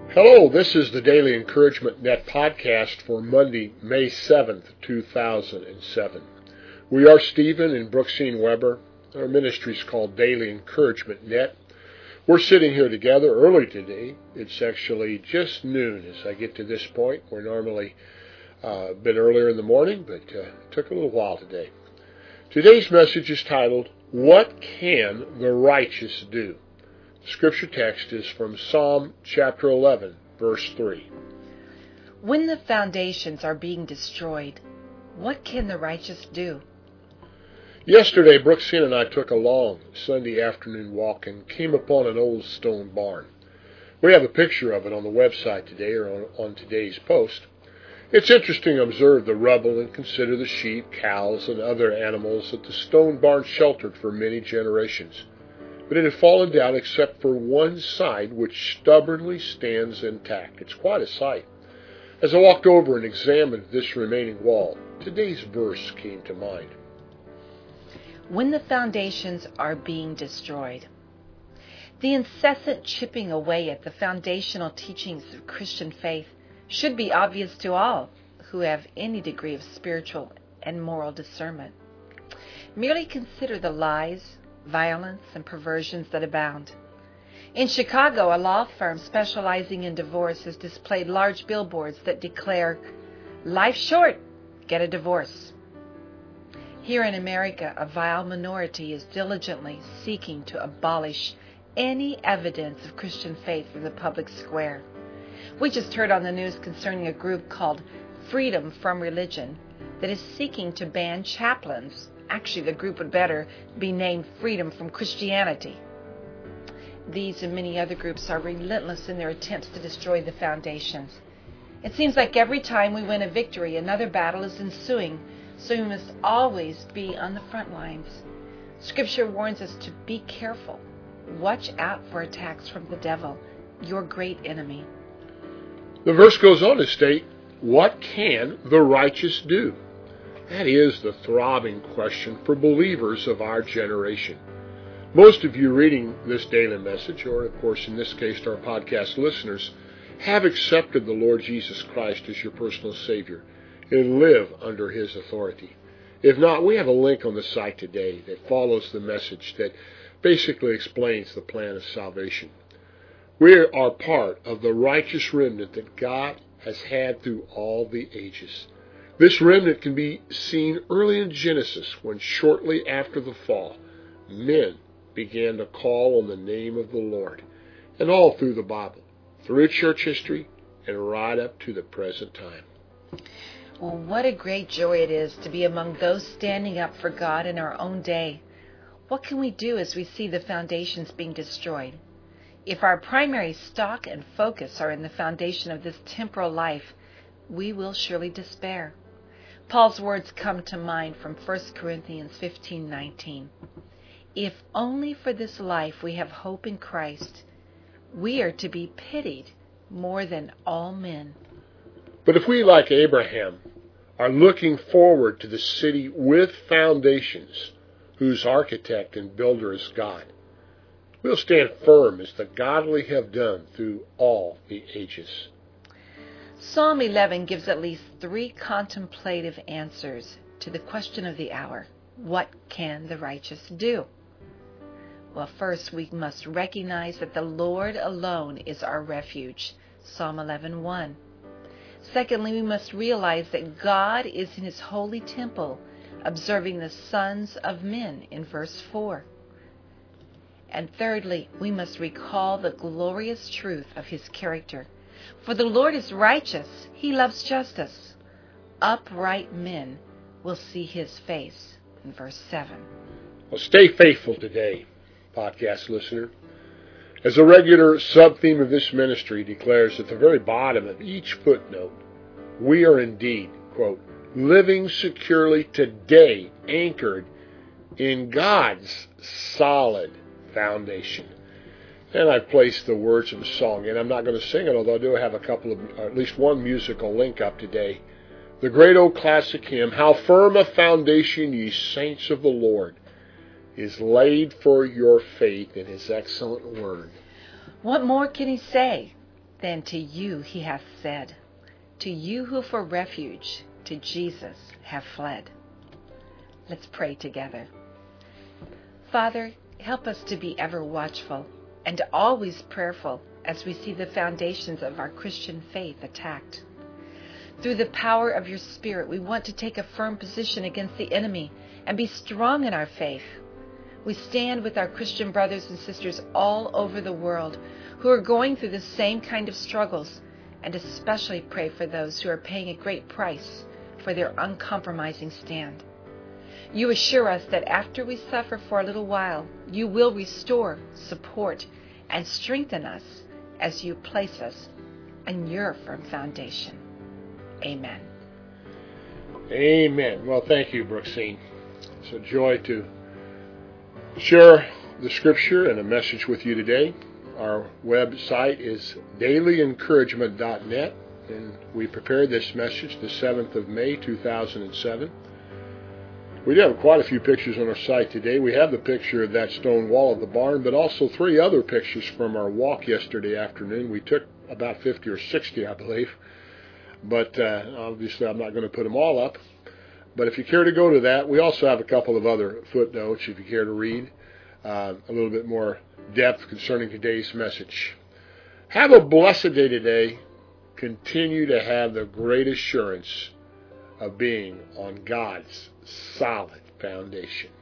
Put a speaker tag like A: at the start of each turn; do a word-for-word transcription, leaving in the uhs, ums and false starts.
A: Hello, this is the Daily Encouragement Net podcast for Monday, May seventh, two thousand seven. We are Stephen and Brooksine Weber. Our ministry is called Daily Encouragement Net. We're sitting here together early today. It's actually just noon as I get to this point. We're normally uh, a bit earlier in the morning, but uh, it took a little while today. Today's message is titled, What Can the Righteous Do? The scripture text is from Psalm chapter eleven, verse three.
B: When the foundations are being destroyed, what can the righteous do?
A: Yesterday, Brooksine and I took a long Sunday afternoon walk and came upon an old stone barn. We have a picture of it on the website today, or on, on today's post. It's interesting to observe the rubble and consider the sheep, cows, and other animals that the stone barn sheltered for many generations. But it had fallen down except for one side, which stubbornly stands intact. It's quite a sight. As I walked over and examined this remaining wall, today's verse came to mind.
B: When the foundations are being destroyed. The incessant chipping away at the foundational teachings of Christian faith should be obvious to all who have any degree of spiritual and moral discernment. Merely consider the lies, violence, and perversions that abound. In Chicago, a law firm specializing in divorce has displayed large billboards that declare, "Life short, get a divorce." Here in America, a vile minority is diligently seeking to abolish any evidence of Christian faith from the public square. We just heard on the news concerning a group called Freedom from Religion that is seeking to ban chaplains. Actually, the group would better be named Freedom from Christianity. These and many other groups are relentless in their attempts to destroy the foundations. It seems like every time we win a victory, another battle is ensuing, so we must always be on the front lines. Scripture warns us to be careful. Watch out for attacks from the devil, your great enemy.
A: The verse goes on to state, What can the righteous do? That is the throbbing question for believers of our generation. Most of you reading this daily message, or of course in this case our podcast listeners, have accepted the Lord Jesus Christ as your personal Savior and live under His authority. If not, we have a link on the site today that follows the message that basically explains the plan of salvation. We are part of the righteous remnant that God has had through all the ages. This remnant can be seen early in Genesis when shortly after the fall, men began to call on the name of the Lord, and all through the Bible, through church history, and right up to the present time.
B: Well, what a great joy it is to be among those standing up for God in our own day. What can we do as we see the foundations being destroyed? If our primary stock and focus are in the foundation of this temporal life, we will surely despair. Paul's words come to mind from First Corinthians fifteen nineteen. If only for this life we have hope in Christ, we are to be pitied more than all men.
A: But if we, like Abraham, are looking forward to the city with foundations, whose architect and builder is God, we'll stand firm as the godly have done through all the ages.
B: Psalm eleven gives at least three contemplative answers to the question of the hour. What can the righteous do? Well, first we must recognize that the Lord alone is our refuge. Psalm eleven one. Secondly, we must realize that God is in His holy temple, observing the sons of men in verse four. And thirdly, we must recall the glorious truth of His character. For the Lord is righteous, He loves justice. Upright men will see His face, in verse seven.
A: Well, stay faithful today, podcast listener. As a regular sub-theme of this ministry declares at the very bottom of each footnote, we are indeed, quote, living securely today, anchored in God's solid foundation. And I've placed the words of the song in. I'm not going to sing it, although I do have a couple of, or at least one musical link up today. The great old classic hymn, How Firm a Foundation, Ye Saints of the Lord, is laid for your faith in His excellent word.
B: What more can he say? Then to you he hath said, to you who for refuge to Jesus have fled. Let's pray together. Father, help us to be ever watchful and always prayerful as we see the foundations of our Christian faith attacked. Through the power of your Spirit, we want to take a firm position against the enemy and be strong in our faith. We stand with our Christian brothers and sisters all over the world who are going through the same kind of struggles, and especially pray for those who are paying a great price for their uncompromising stand. You assure us that after we suffer for a little while, you will restore, support, and strengthen us as you place us on your firm foundation. Amen.
A: Amen. Well, thank you, Brooksine. It's a joy to share the Scripture and a message with you today. Our website is daily encouragement dot net, and we prepared this message the seventh of May, two thousand seven. We do have quite a few pictures on our site today. We have the picture of that stone wall of the barn, but also three other pictures from our walk yesterday afternoon. We took about fifty or sixty, I believe, but uh, obviously I'm not going to put them all up. But if you care to go to that, we also have a couple of other footnotes if you care to read uh, a little bit more depth concerning today's message. Have a blessed day today. Continue to have the great assurance of being on God's solid foundation.